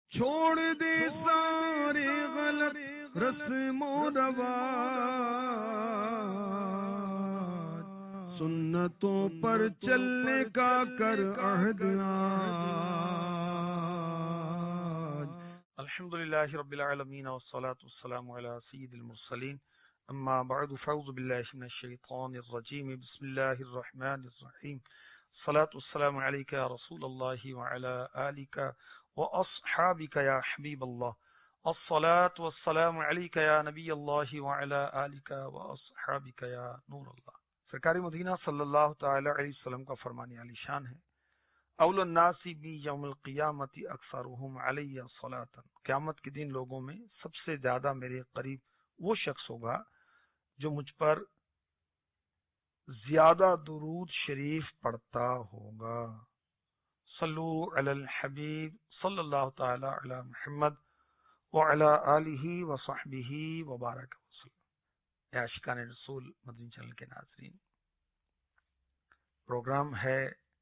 چھوڑ دے سارے غلط رسم و رواج، سنتوں پر چلنے کا کر عہد آج۔ الحمدللہ رب العالمین والصلاة والسلام علی سید المرسلین، اما بعد فاعوذ باللہ من الشیطان الرجیم، بسم اللہ الرحمن الرحیم، الصلاة والسلام علیک یا رسول اللہ وعلی آلک واصحابک یا حبیب اللہ، الصلاة والسلام علیک یا نبی اللہ وعلی آلک واصحابک یا نور اللہ۔ سرکار مدینہ صلی اللہ تعالی علیہ وسلم کا فرمان عالی شان ہے، اول الناس بی یوم القیامت اکثرهم علی صلاۃ، قیامت کے دن لوگوں میں سب سے زیادہ میرے قریب وہ شخص ہوگا جو مجھ پر زیادہ درود شریف پڑھتا ہوگا۔ صلو علی الحبیب صلی اللہ تعالی علی محمد وعلی آلہ وصحبہ وبارک وسلم۔ اے عاشقان رسول مدنی چینل کے ناظرین، پروگرام ہے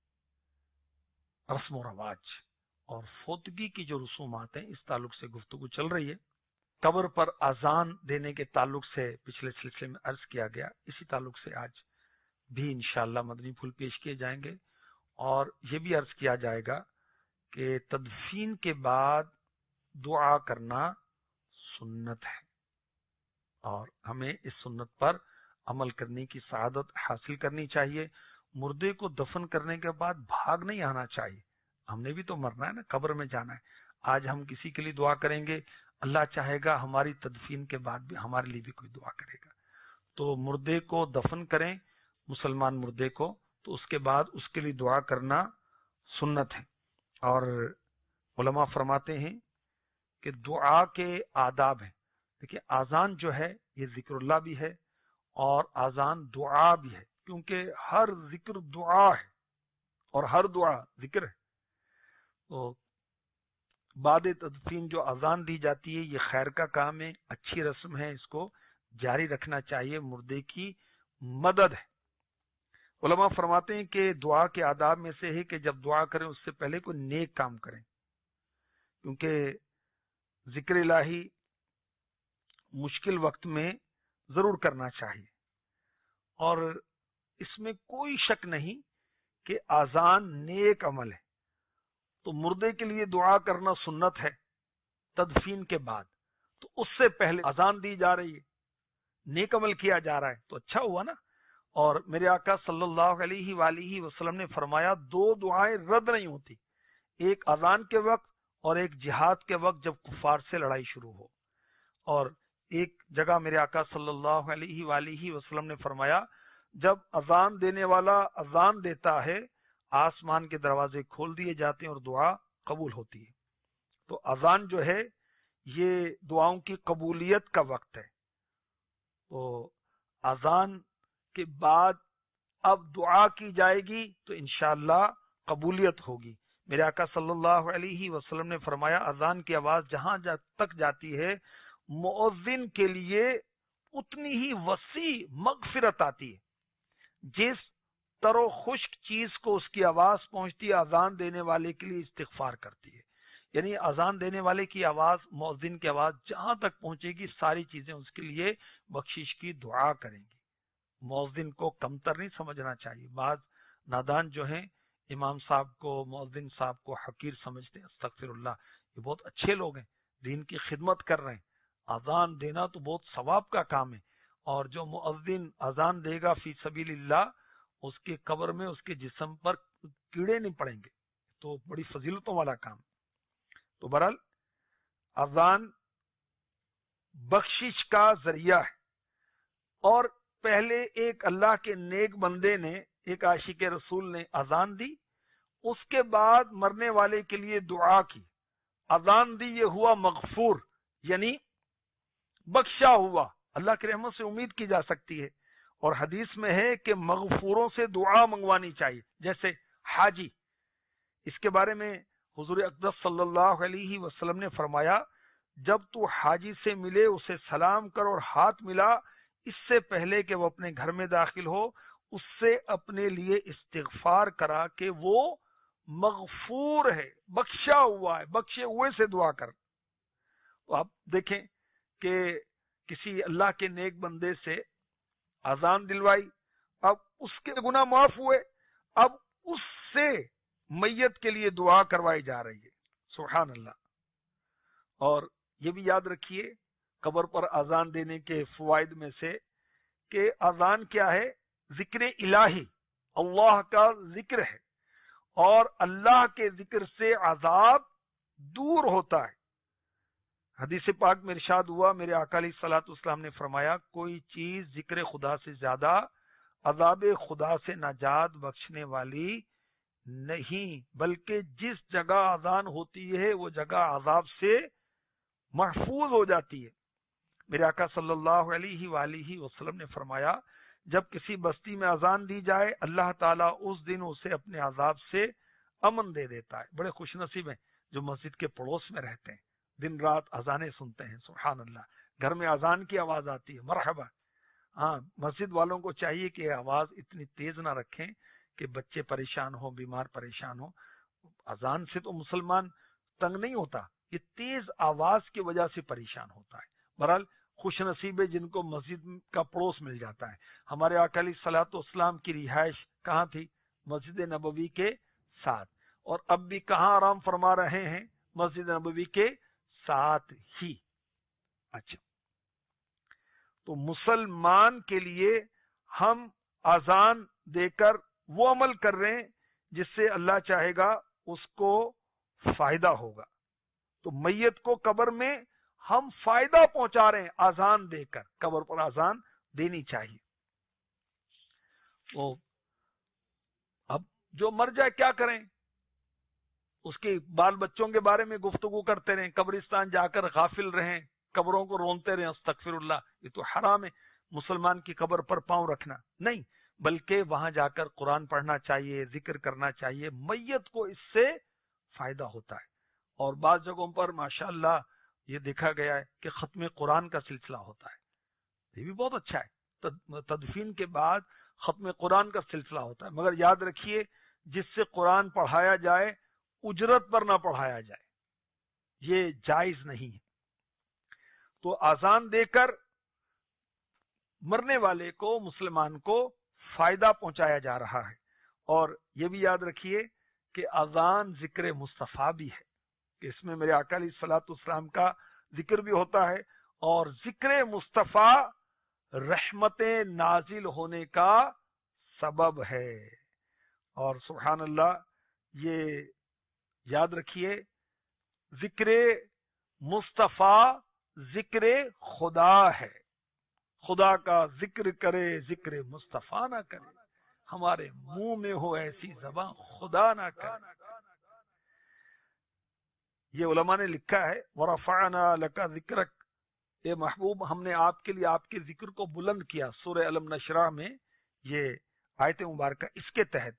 رسم و رواج اور فوتگی کی جو رسومات ہیں اس تعلق سے گفتگو چل رہی ہے۔ قبر پر اذان دینے کے تعلق سے پچھلے سلسلے میں عرض کیا گیا، اسی تعلق سے آج بھی انشاءاللہ مدنی پھول پیش کیے جائیں گے، اور یہ بھی عرض کیا جائے گا کہ تدفین کے بعد دعا کرنا سنت ہے، اور ہمیں اس سنت پر عمل کرنے کی سعادت حاصل کرنی چاہیے۔ مردے کو دفن کرنے کے بعد بھاگ نہیں آنا چاہیے، ہم نے بھی تو مرنا ہے نا، قبر میں جانا ہے۔ آج ہم کسی کے لیے دعا کریں گے، اللہ چاہے گا ہماری تدفین کے بعد بھی ہمارے لیے بھی کوئی دعا کرے گا۔ تو مردے کو دفن کریں، مسلمان مردے کو، تو اس کے بعد اس کے لیے دعا کرنا سنت ہے۔ اور علماء فرماتے ہیں کہ دعا کے آداب ہیں۔ دیکھیے اذان جو ہے یہ ذکر اللہ بھی ہے اور اذان دعا بھی ہے، کیونکہ ہر ذکر دعا ہے اور ہر دعا ذکر ہے۔ تو بعد تدفین جو اذان دی جاتی ہے یہ خیر کا کام ہے، اچھی رسم ہے، اس کو جاری رکھنا چاہیے، مردے کی مدد ہے۔ علماء فرماتے ہیں کہ دعا کے آداب میں سے ہے کہ جب دعا کریں اس سے پہلے کوئی نیک کام کریں، کیونکہ ذکر الہی مشکل وقت میں ضرور کرنا چاہیے، اور اس میں کوئی شک نہیں کہ اذان نیک عمل ہے۔ تو مردے کے لیے دعا کرنا سنت ہے تدفین کے بعد، تو اس سے پہلے اذان دی جا رہی ہے، نیک عمل کیا جا رہا ہے، تو اچھا ہوا نا۔ اور میرے آقا صلی اللہ علیہ وآلہ وسلم نے فرمایا دو دعائیں رد نہیں ہوتی، ایک اذان کے وقت اور ایک جہاد کے وقت جب کفار سے لڑائی شروع ہو۔ اور ایک جگہ میرے آقا صلی اللہ علیہ وآلہ وسلم نے فرمایا جب اذان دینے والا اذان دیتا ہے آسمان کے دروازے کھول دیے جاتے ہیں اور دعا قبول ہوتی ہے۔ تو اذان جو ہے یہ دعاؤں کی قبولیت کا وقت ہے۔ تو اذان کے بعد اب دعا کی جائے گی تو انشاءاللہ قبولیت ہوگی۔ میرے آقا صلی اللہ علیہ وسلم نے فرمایا اذان کی آواز جہاں تک جاتی ہے مؤذن کے لیے اتنی ہی وسیع مغفرت آتی ہے، جس تر و خشک چیز کو اس کی آواز پہنچتی ہے اذان دینے والے کے لیے استغفار کرتی ہے۔ یعنی اذان دینے والے کی آواز، مؤذن کی آواز جہاں تک پہنچے گی ساری چیزیں اس کے لیے بخشش کی دعا کریں گی۔ مؤذن کو کمتر نہیں سمجھنا چاہیے۔ بعض نادان جو ہیں امام صاحب کو، مؤذن صاحب کو حقیر سمجھتے ہیں، استغفر اللہ، یہ بہت اچھے لوگ ہیں، دین کی خدمت کر رہے ہیں۔ اذان دینا تو بہت ثواب کا کام ہے، اور جو مؤذن اذان دے گا فی سبیل اللہ اس کے قبر میں اس کے جسم پر کیڑے نہیں پڑیں گے، تو بڑی فضیلتوں والا کام۔ تو بہرحال اذان بخشش کا ذریعہ ہے۔ اور پہلے ایک اللہ کے نیک بندے نے، ایک عاشق رسول نے اذان دی، اس کے بعد مرنے والے کے لیے دعا کی، اذان دی، یہ ہوا مغفور، یعنی بخشا ہوا، اللہ کی رحمت سے امید کی جا سکتی ہے۔ اور حدیث میں ہے کہ مغفوروں سے دعا منگوانی چاہیے، جیسے حاجی، اس کے بارے میں حضور اقدس صلی اللہ علیہ وسلم نے فرمایا جب تو حاجی سے ملے اسے سلام کر اور ہاتھ ملا، اس سے پہلے کہ وہ اپنے گھر میں داخل ہو اس سے اپنے لیے استغفار کرا کہ وہ مغفور ہے، بخشا ہوا ہے، بخشے ہوئے سے دعا کر. تو آپ دیکھیں کہ کسی اللہ کے نیک بندے سے اذان دلوائی، اب اس کے گناہ معاف ہوئے، اب اس سے میت کے لیے دعا کروائی جا رہی ہے. سبحان اللہ. اور یہ بھی یاد رکھیے قبر پر اذان دینے کے فوائد میں سے کہ اذان کیا ہے؟ ذکر الہی، اللہ کا ذکر ہے، اور اللہ کے ذکر سے عذاب دور ہوتا ہے. حدیث پاک میں ارشاد ہوا، میرے آقا علیہ الصلوۃ والسلام نے فرمایا، کوئی چیز ذکر خدا سے زیادہ عذاب خدا سے نجات بخشنے والی نہیں، بلکہ جس جگہ اذان ہوتی ہے وہ جگہ عذاب سے محفوظ ہو جاتی ہے. میرے آقا صلی اللہ علیہ وآلہ وسلم نے فرمایا، جب کسی بستی میں اذان دی جائے اللہ تعالیٰ اس دن اسے اپنے عذاب سے امن دے دیتا ہے. بڑے خوش نصیب ہیں جو مسجد کے پڑوس میں رہتے ہیں، دن رات اذانیں سنتے ہیں. سبحان اللہ. گھر میں اذان کی آواز آتی ہے، مرحبا. ہاں، مسجد والوں کو چاہیے کہ آواز اتنی تیز نہ رکھیں کہ بچے پریشان ہوں، بیمار پریشان ہوں. اذان سے تو مسلمان تنگ نہیں ہوتا، یہ تیز آواز کی وجہ سے پریشان ہوتا ہے. بہرحال خوش نصیب ہے جن کو مسجد کا پڑوس مل جاتا ہے. ہمارے آقا علیہ الصلوۃ والسلام کی رہائش کہاں تھی؟ مسجد نبوی کے ساتھ، اور اب بھی کہاں آرام فرما رہے ہیں؟ مسجد نبوی کے ساتھ ہی. اچھا، تو مسلمان کے لیے ہم اذان دے کر وہ عمل کر رہے ہیں جس سے اللہ چاہے گا اس کو فائدہ ہوگا. تو میت کو قبر میں ہم فائدہ پہنچا رہے ہیں اذان دے کر. قبر پر اذان دینی چاہیے. تو اب جو مر جائے کیا کریں؟ اس کے بال بچوں کے بارے میں گفتگو کرتے رہیں، قبرستان جا کر غافل رہیں، قبروں کو رونتے رہیں استغفر اللہ. یہ تو حرام ہے مسلمان کی قبر پر پاؤں رکھنا. نہیں، بلکہ وہاں جا کر قرآن پڑھنا چاہیے، ذکر کرنا چاہیے. میت کو اس سے فائدہ ہوتا ہے. اور بعض جگہوں پر ماشاءاللہ یہ دیکھا گیا ہے کہ ختم قرآن کا سلسلہ ہوتا ہے. یہ بھی بہت اچھا ہے، تدفین کے بعد ختم قرآن کا سلسلہ ہوتا ہے. مگر یاد رکھیے جس سے قرآن پڑھایا جائے اجرت پر نہ پڑھایا جائے، یہ جائز نہیں ہے. تو اذان دے کر مرنے والے کو، مسلمان کو فائدہ پہنچایا جا رہا ہے. اور یہ بھی یاد رکھیے کہ اذان ذکر مصطفیٰ بھی ہے، کہ اس میں میرے آقا علیہ الصلوۃ والسلام کا ذکر بھی ہوتا ہے. اور ذکر مصطفیٰ رحمتیں نازل ہونے کا سبب ہے. اور سبحان اللہ، یہ یاد رکھیے ذکر مصطفیٰ ذکر خدا ہے. خدا کا ذکر کرے ذکر مصطفیٰ نہ کرے، ہمارے منہ میں ہو ایسی زبان خدا نہ کرے. یہ علماء نے لکھا ہے، وَرَفَعْنَا لَكَ ذِكْرَكَ، اے محبوب ہم نے آپ کے لیے آپ کے ذکر کو بلند کیا. سورہ الم نشرح میں یہ آیت مبارکہ اس کے تحت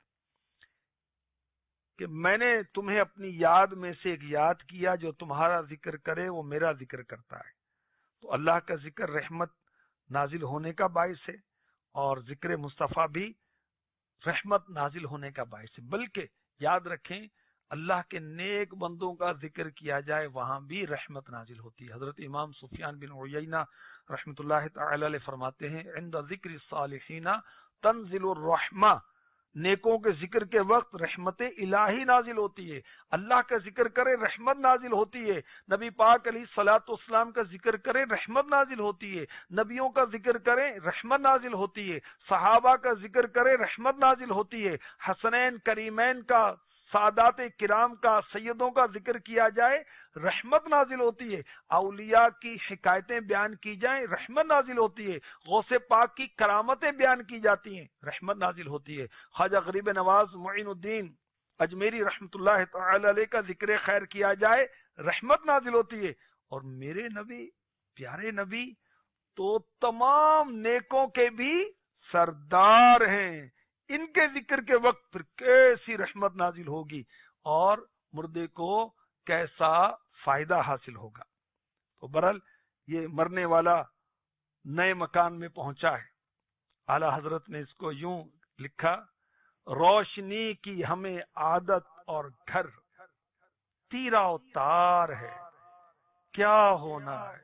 کہ میں نے تمہیں اپنی یاد میں سے ایک یاد کیا، جو تمہارا ذکر کرے وہ میرا ذکر کرتا ہے. تو اللہ کا ذکر رحمت نازل ہونے کا باعث ہے، اور ذکر مصطفیٰ بھی رحمت نازل ہونے کا باعث ہے. بلکہ یاد رکھیں اللہ کے نیک بندوں کا ذکر کیا جائے وہاں بھی رحمت نازل ہوتی ہے. حضرت امام سفیان بن عیینہ رحمۃ اللہ تعالی علیہ فرماتے ہیں، عند ذکر الصالحین تنزل الرحمہ، نیکوں کے ذکر کے وقت رحمت الہی نازل ہوتی ہے. اللہ کا ذکر کرے رحمت نازل ہوتی ہے. نبی پاک علیہ الصلوۃ والسلام کا ذکر کرے رحمت نازل ہوتی ہے. نبیوں کا ذکر کرے رحمت نازل ہوتی ہے. صحابہ کا ذکر کرے رحمت نازل ہوتی ہے. حسنین کریمین کا، سادات کرام کا، سیدوں کا ذکر کیا جائے رحمت نازل ہوتی ہے. اولیاء کی حکایتیں بیان کی جائیں رحمت نازل ہوتی ہے. غوث پاک کی کرامتیں بیان کی جاتی ہیں رحمت نازل ہوتی ہے. خواجہ غریب نواز معین الدین اجمیری رحمت اللہ تعالی علیہ کا ذکر خیر کیا جائے رحمت نازل ہوتی ہے. اور میرے نبی، پیارے نبی تو تمام نیکوں کے بھی سردار ہیں، ان کے ذکر کے وقت پھر کیسی رحمت نازل ہوگی اور مردے کو کیسا فائدہ حاصل ہوگا. تو برحال یہ مرنے والا نئے مکان میں پہنچا ہے. اعلی حضرت نے اس کو یوں لکھا، روشنی کی ہمیں عادت اور گھر تیرا و تار ہے، کیا ہونا ہے؟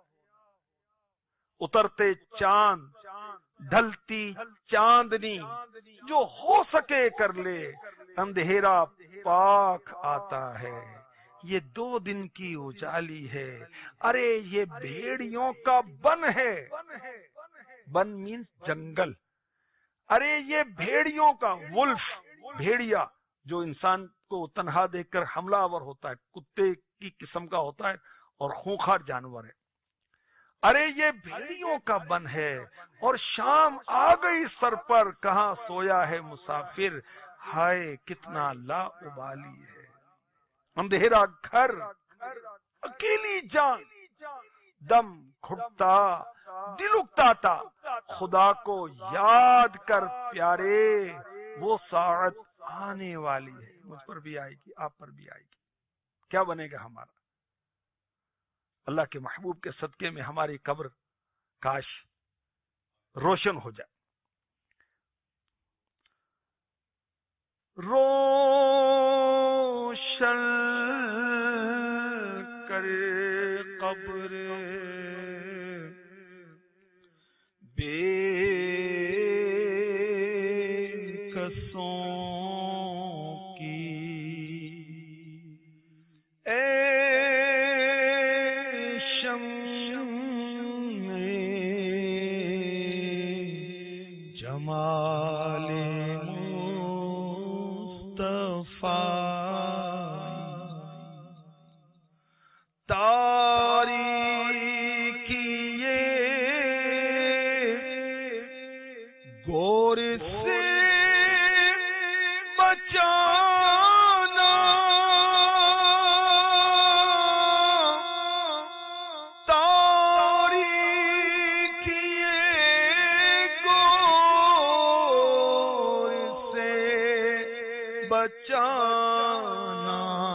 اترتے چاند ڈھلتی چاندنی، جو ہو سکے کر لے، اندھیرا پاک آتا ہے، یہ 2 دن کی اجالی ہے، ارے یہ بھیڑیوں کا بن ہے، بن مینس جنگل، ارے یہ بھیڑیوں کا، ولف بھیڑیا جو انسان کو تنہا دیکھ کر حملہ آور ہوتا ہے، کتے کی قسم کا ہوتا ہے اور خونخوار جانور ہے، ارے یہ بھیڑیوں کا بن ہے، اور شام آ گئی سر پر، کہاں سویا ہے مسافر، ہائے کتنا لا ابالی ہے، اندھیرا گھر اکیلی جان، دم گھٹتا دل اکتاتا، خدا کو یاد کر پیارے، وہ ساعت آنے والی ہے، مجھ پر بھی آئے گی، آپ پر بھی آئے گی، کیا بنے گا ہمارا؟ اللہ کے محبوب کے صدقے میں ہماری قبر کاش روشن ہو جائے، روشن کر قبر بے کسوں کی، اے جمال مصطفیٰ، تاریکی گور سے بچانا، بچانا،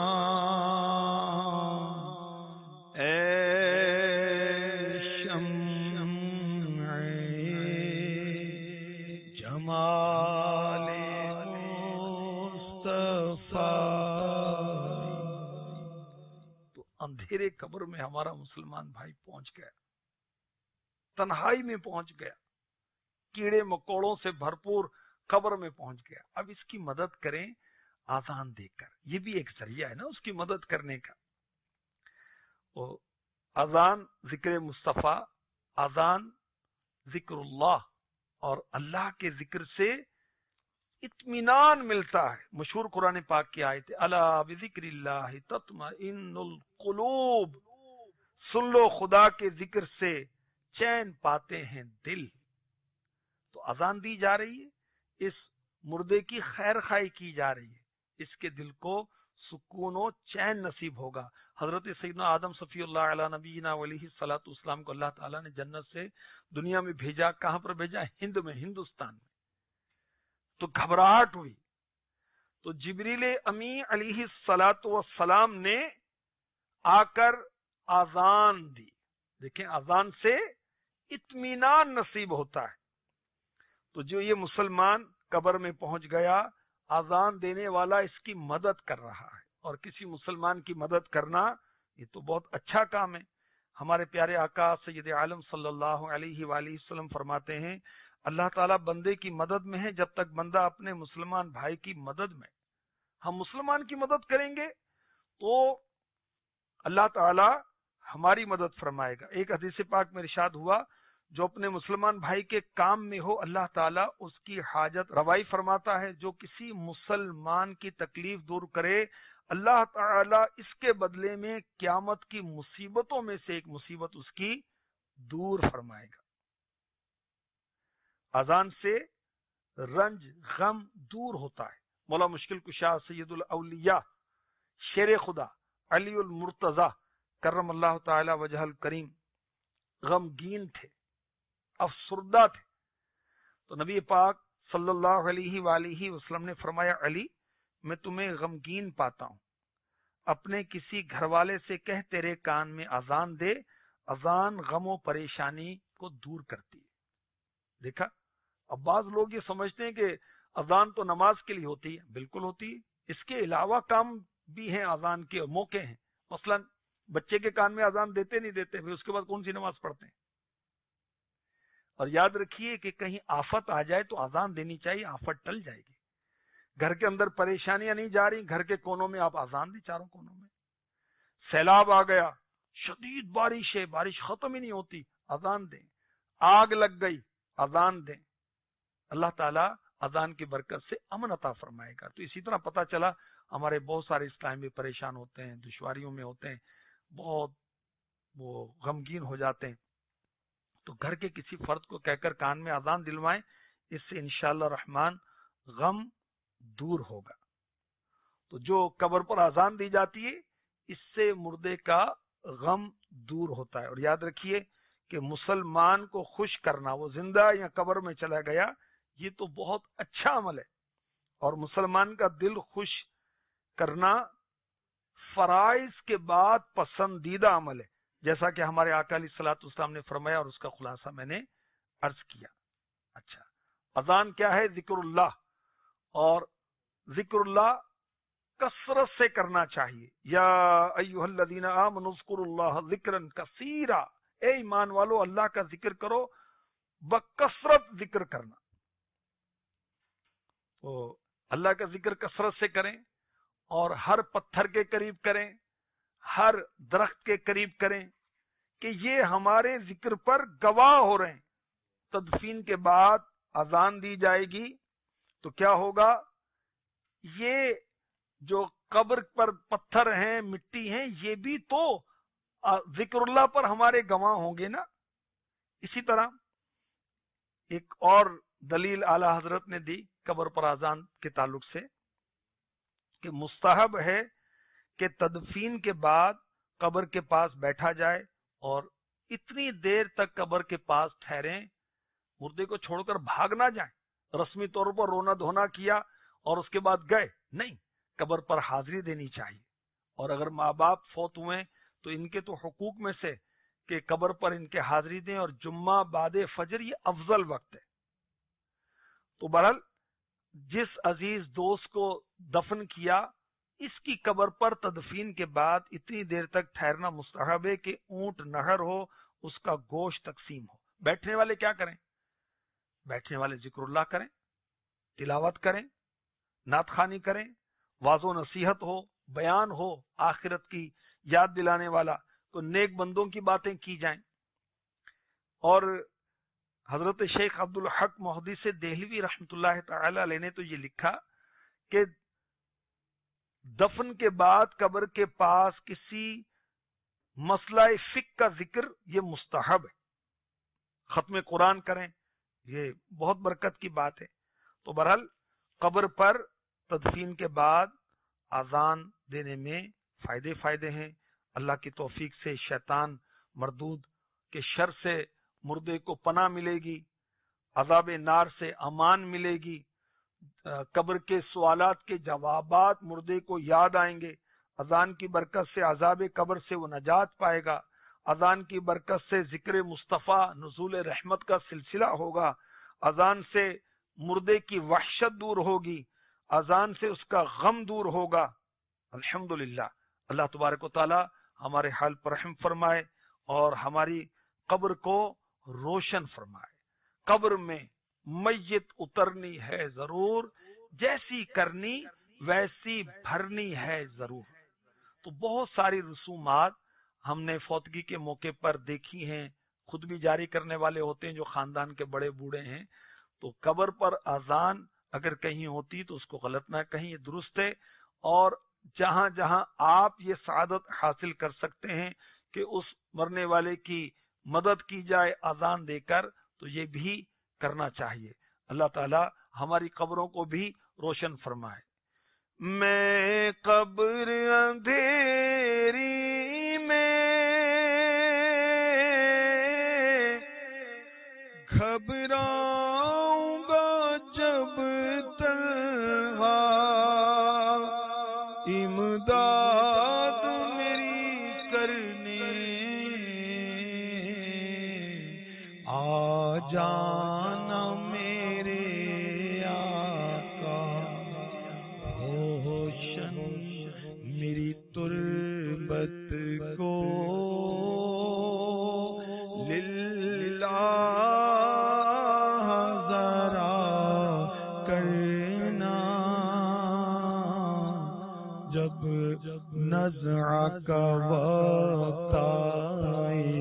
اے شمع جمال مصطفیٰ۔ تو اندھیرے قبر میں ہمارا مسلمان بھائی پہنچ گیا، تنہائی میں پہنچ گیا، کیڑے مکوڑوں سے بھرپور قبر میں پہنچ گیا، اب اس کی مدد کریں آذان دے کر، یہ بھی ایک ذریعہ ہے نا اس کی مدد کرنے کا۔ اذان ذکر مصطفیٰ، اذان ذکر اللہ، اور اللہ کے ذکر سے اطمینان ملتا ہے، مشہور قرآن پاک کی آیت ہے، الا بذکر اللہ تطمئن القلوب، سن لو خدا کے ذکر سے چین پاتے ہیں دل۔ تو اذان دی جا رہی ہے، اس مردے کی خیر خواہی کی جا رہی ہے، اس کے دل کو سکون و چین نصیب ہوگا۔ حضرت سیدنا آدم صفی اللہ علیہ نبینا علیہ الصلوۃ والسلام کو اللہ تعالیٰ نے جنت سے دنیا میں بھیجا، کہاں پر بھیجا؟ ہند میں، ہندوستان میں۔ تو گھبراہٹ ہوئی، تو جبریل امی علیہ الصلوۃ والسلام نے آ کر اذان دی۔ دیکھیں، اذان سے اطمینان نصیب ہوتا ہے۔ تو جو یہ مسلمان قبر میں پہنچ گیا، اذان دینے والا اس کی مدد کر رہا ہے، اور کسی مسلمان کی مدد کرنا یہ تو بہت اچھا کام ہے۔ ہمارے پیارے آقا سید عالم صلی اللہ علیہ وآلہ وسلم فرماتے ہیں، اللہ تعالیٰ بندے کی مدد میں ہے جب تک بندہ اپنے مسلمان بھائی کی مدد میں۔ ہم مسلمان کی مدد کریں گے تو اللہ تعالیٰ ہماری مدد فرمائے گا۔ ایک حدیث پاک میں ارشاد ہوا، جو اپنے مسلمان بھائی کے کام میں ہو اللہ تعالیٰ اس کی حاجت روائی فرماتا ہے، جو کسی مسلمان کی تکلیف دور کرے اللہ تعالیٰ اس کے بدلے میں قیامت کی مصیبتوں میں سے ایک مصیبت اس کی دور فرمائے گا۔ اذان سے رنج غم دور ہوتا ہے۔ مولا مشکل کشا سید الاولیاء شیر خدا علی المرتضی کرم اللہ تعالی وجہ الکریم غمگین تھے، افسردہ تھے، تو نبی پاک صلی اللہ علیہ وآلہ وسلم نے فرمایا، علی میں تمہیں غمگین پاتا ہوں، اپنے کسی گھر والے سے کہہ تیرے کان میں اذان دے، اذان غم و پریشانی کو دور کرتی ہے۔ دیکھا، اب بعض لوگ یہ سمجھتے ہیں کہ اذان تو نماز کے لیے ہوتی ہے، بالکل ہوتی ہے، اس کے علاوہ کام بھی ہیں اذان کے موقع ہیں. مثلا بچے کے کان میں اذان دیتے نہیں دیتے، پھر اس کے بعد کون سی نماز پڑھتے ہیں؟ اور یاد رکھیے کہ کہیں آفت آ جائے تو اذان دینی چاہیے، آفت ٹل جائے گی. گھر کے اندر پریشانیاں نہیں جا رہی، گھر کے کونوں میں آپ اذان دیں، چاروں کونوں میں. سیلاب آ گیا، شدید بارش ہے، بارش ختم ہی نہیں ہوتی، اذان دیں. آگ لگ گئی، اذان دیں. اللہ تعالیٰ اذان کی برکت سے امن عطا فرمائے گا. تو اسی طرح پتہ چلا ہمارے بہت سارے اسلام بھی پریشان ہوتے ہیں، دشواریوں میں ہوتے ہیں، بہت وہ غمگین ہو جاتے ہیں. تو گھر کے کسی فرد کو کہہ کر کان میں اذان دلوائیں، اس سے انشاءاللہ رحمان غم دور ہوگا. تو جو قبر پر اذان دی جاتی ہے اس سے مردے کا غم دور ہوتا ہے. اور یاد رکھیے کہ مسلمان کو خوش کرنا، وہ زندہ یا قبر میں چلا گیا، یہ تو بہت اچھا عمل ہے. اور مسلمان کا دل خوش کرنا فرائض کے بعد پسندیدہ عمل ہے، جیسا کہ ہمارے آقا علیہ الصلوۃ والسلام نے فرمایا، اور اس کا خلاصہ میں نے عرض کیا. اچھا، اذان کیا ہے؟ ذکر اللہ. اور ذکر اللہ کثرت سے کرنا چاہیے. یا ایھا الذین آمنوا اذکروا اللہ ذکرا کثیرا، اے ایمان والو اللہ کا ذکر کرو، بکثرت ذکر کرنا. تو اللہ کا ذکر کثرت سے کریں، اور ہر پتھر کے قریب کریں، ہر درخت کے قریب کریں، کہ یہ ہمارے ذکر پر گواہ ہو رہے ہیں. تدفین کے بعد اذان دی جائے گی تو کیا ہوگا؟ یہ جو قبر پر پتھر ہیں، مٹی ہیں، یہ بھی تو ذکر اللہ پر ہمارے گواہ ہوں گے نا. اسی طرح ایک اور دلیل اعلی حضرت نے دی قبر پر اذان کے تعلق سے، کہ مستحب ہے کہ تدفین کے بعد قبر کے پاس بیٹھا جائے اور اتنی دیر تک قبر کے پاس ٹھہریں، مردے کو چھوڑ کر بھاگ نہ جائیں. رسمی طور پر رونا دھونا کیا اور اس کے بعد گئے نہیں، قبر پر حاضری دینی چاہیے. اور اگر ماں باپ فوت ہوئے تو ان کے تو حقوق میں سے کہ قبر پر ان کے حاضری دیں، اور جمعہ بعد فجر یہ افضل وقت ہے. تو بہرحال جس عزیز دوست کو دفن کیا، اس کی قبر پر تدفین کے بعد اتنی دیر تک ٹھہرنا مستحب ہے کہ اونٹ نہر ہو، اس کا گوشت تقسیم ہو. بیٹھنے والے کیا کریں؟ بیٹھنے والے ذکر اللہ کریں، تلاوت کریں، نعت خوانی کریں، واعظ و نصیحت ہو، بیان ہو آخرت کی یاد دلانے والا، تو نیک بندوں کی باتیں کی جائیں. اور حضرت شیخ عبد الحق محدث دہلوی رحمۃ اللہ تعالی علیہ نے تو یہ لکھا کہ دفن کے بعد قبر کے پاس کسی مسئلہ فقہ کا ذکر یہ مستحب ہے. ختم قرآن کریں، یہ بہت برکت کی بات ہے. تو بہرحال قبر پر تدفین کے بعد اذان دینے میں فائدے ہیں. اللہ کی توفیق سے شیطان مردود کے شر سے مردے کو پناہ ملے گی، عذاب نار سے امان ملے گی، قبر کے سوالات کے جوابات مردے کو یاد آئیں گے. اذان کی برکت سے عذاب قبر سے وہ نجات پائے گا. اذان کی برکت سے ذکر مصطفیٰ نزول رحمت کا سلسلہ ہوگا. اذان سے مردے کی وحشت دور ہوگی، اذان سے اس کا غم دور ہوگا. الحمدللہ. اللہ تبارک و تعالی ہمارے حال پر رحم فرمائے اور ہماری قبر کو روشن فرمائے. قبر میں میت اترنی ہے ضرور، جیسی کرنی ویسی بھرنی ہے ضرور. تو بہت ساری رسومات ہم نے فوتگی کے موقع پر دیکھی ہیں، خود بھی جاری کرنے والے ہوتے ہیں جو خاندان کے بڑے بوڑھے ہیں. تو قبر پر اذان اگر کہیں ہوتی تو اس کو غلط نہ کہیں، یہ درست ہے. اور جہاں جہاں آپ یہ سعادت حاصل کر سکتے ہیں کہ اس مرنے والے کی مدد کی جائے اذان دے کر، تو یہ بھی کرنا چاہیے. اللہ تعالی ہماری قبروں کو بھی روشن فرمائے. میں قبر اندھیری میں گھبراؤں گا جب تنہا، امداد میری کرنے آ جانا میرے آقا، ہوش جب نزع کا وقت آئے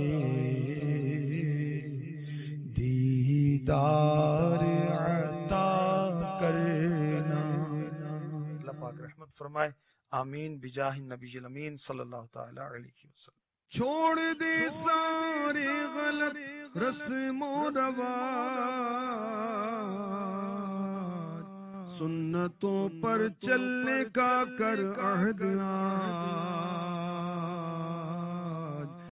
دیدار عطا کرنا. اللہ پاک رحمت فرمائے. آمین بجاہ النبی الامین صلی اللہ تعالی علیہ وسلم. چھوڑ دے سارے غلط رسم و رواج، سنتوں پر چلنے کا کر عہد.